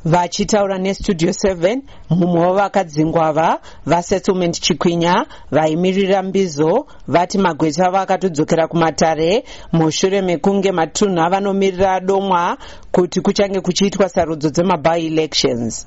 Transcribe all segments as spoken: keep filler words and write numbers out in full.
Vachitaura neStudio seven, mumwe wavakadzingwa ava vaSettlement Chikwinya vaimirira Mbizo vati magweta vakatodzokera kumatare mushure mekunge matunhu avanomiririra domwa kuti kuchange kuchiitwa sarudzo dzemaby elections.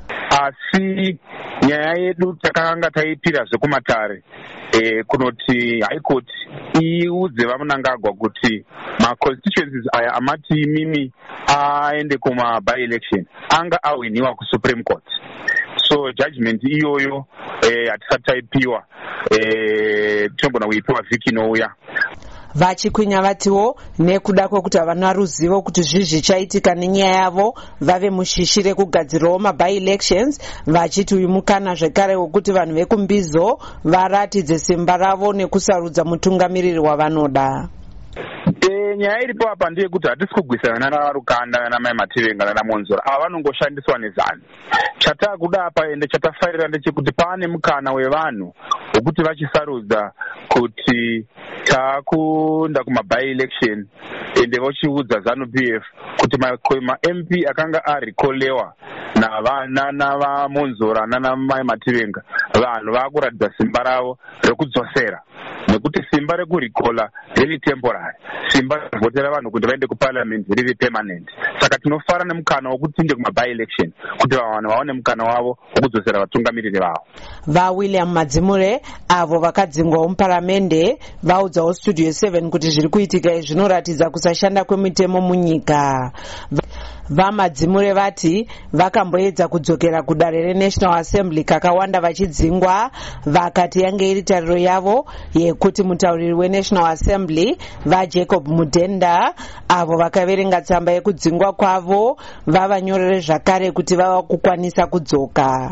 Asi nyaya yedu takanga taipira zvekumatare eh, kunoti High Court iudze vaMnangagwa kuti ma-constituencies aya amati mimi aende kuma-by election anga awiniwa kuSupreme Court. So judgment iyoyo eh, hatisati taipiwa eh, tinogona kuipiwa vhiki inouya. Vachikwinya vatiwo nekuda kwokuti havana ruzivo kuti zvii zvichaitika nenyaya yavo vave mushishire kugadzirawo maby elections, vachiti uyu mukana zvekare wekuti vanhu vekumbizo varatidze simba ravo nekusarudza mutungamiriri wavanoda. E, nyaya iripo apa ndeyekuti hatisi kugwisana nana Rukanda nana Mai Mativenga nana Monzora ava vanongoshandiswa nezani. Chatakuda apa ende chatafarira ndechekuti pane mukana wevanhu wekuti vachisarudza kuti takunda kumaby election ende vochiudza ZANU P F kuti ma-M P akanga arikolewa navana navaMonzora nana Mai Mativenga vanhu vakuratidza simba ravo rekudzosera, nekuti simba rekurikola riri temporary, simba rekuvhotera vanhu kuti vaende kuparliament riri permanent. Saka tinofara nemukana wekuti tinde kumaby election kuti vanhu vaone mukana wavo wekudzosera vatungamiriri vavo. VaWilliam Madzimure avo vakadzingwawo muparamende vaudzawo Studio seven kuti zviri kuitika izvi zvinoratidza kusashanda kwemitemo munyika. VaMadzimure vati vakamboedza kudzokera kudare reNational Assembly kakawanda vachidzingwa, vakati yange iri tariro yavo yekuti mutauriri weNational Assembly vaJacob Mudhenda avo vakaverenga tsamba yekudzingwa kwavo vavanyorere zvakare kuti vava kukwanisa kudzoka.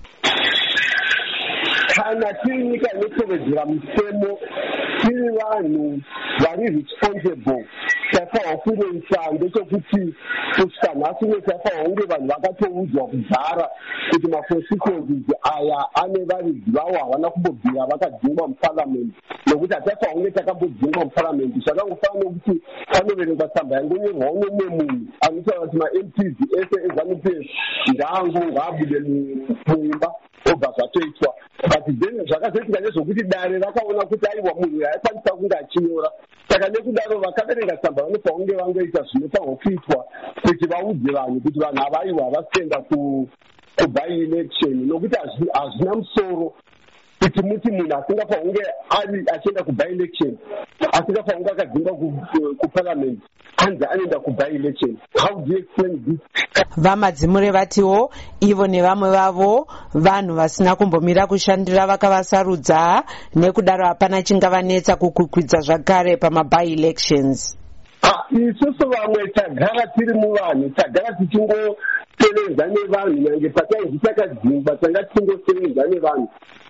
Kana tiri nyika inotevedzera mutemo, tiri vanhu vari responsible, tafanira kunoisa ndechekuti kusvika nhasi tafanira kunge vanhu vakatoudzwa kudhara kuti ma-constituencies aya ane varidzi vavo havana kumbobvira vakadzingwa muparliament, nokuti hatafanira kunge takambodzingwa muparliament. Zvakangofanira nekuti panoverengwa tsamba yangonyorwawo nemumwe munhu anotaura kuti ma-M Ps ese eZANU P F ngaangu ngaabude muimba obva zvatoitwa. But then zvakazoitika nezvokuti dare rakaona kuti aiwa munhu aikwanisa kunge achinyora, saka nekudaro vakaverenga tsamba vanofanira kunge vangoita zvinofanirwa kuitwa kuti vaudze vanhu kuti vanhu avaiwa havasikuenda kuby election, nokuti hazvina musoro kuti muti munhu asingafanira kunge ari achienda kuby election, asingafanira kunge akadzingwa kuparliament anzi anoenda kuby election. How do you explain this? VaMadzimure vatiwo ivo nevamwe vavo vanhu vasina kumbomira kushandira vakavasarudza, nekudaro hapana chingavanetsa kukukwidza zvakare pamaby elections. Isusu vamwe tagara tiri muvanhu, tagara tichingosevenza nevanhu, nyange patainzi takadzingwa tanga tichingosevenza nevanhu.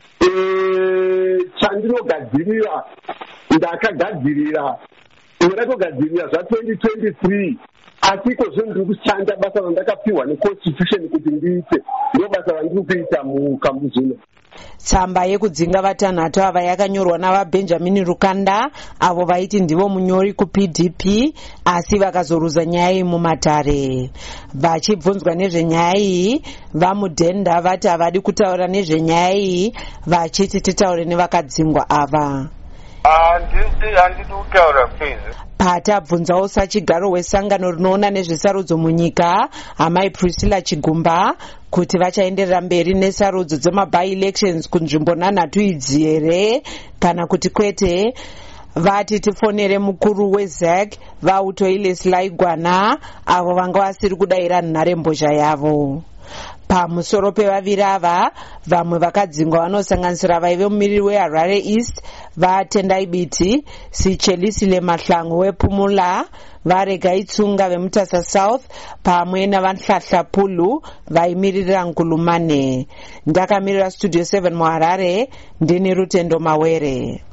Chandinogadzirira ndakagadzirira ndakagadzirira zvatwenty twenty-three, asi ikozvo ndiri kushanda basa randakapiwa neconstitution kuti ndiite, ndo basa randiri kuita mukambu zvino. Tsamba yekudzinga vatanhatu ava yakanyorwa navaBenjamin Rukanda avo vaiti ndivo munyori kuP D P asi vakazoruza nyaya iyi mumatare. Vachibvunzwa nezvenyaya iyi, vaMudhenda vati havadi kutaura nezvenyaya iyi, vachiti titaure nevakadzingwa ava. Handisi handidi kutaura please. Patabvunzawo sachigaro wesangano rinoona nezvesarudzo munyika amai Priscilla Chigumba kuti vachaenderera mberi nesarudzo dzemaby elections kunzvimbo nhanhatu idzi here kana kuti kwete, vati tifonere mukuru weZAC vaUtoiles Laigwana avo vanga vasiri kudayira nharembozha yavo. Pamusoro pevaviri ava, vamwe vakadzingwa vanosanganisira vaive mumiriri weHarare East vaTendai Biti, Sichelisile Mahlangu wePumula, vaRegai Tsunga veMutasa South pamwe navanhlahla Pulu vaimirira Nkulumane. Ndakamirira Studio seven muHarare, ndini Rutendo Mawere.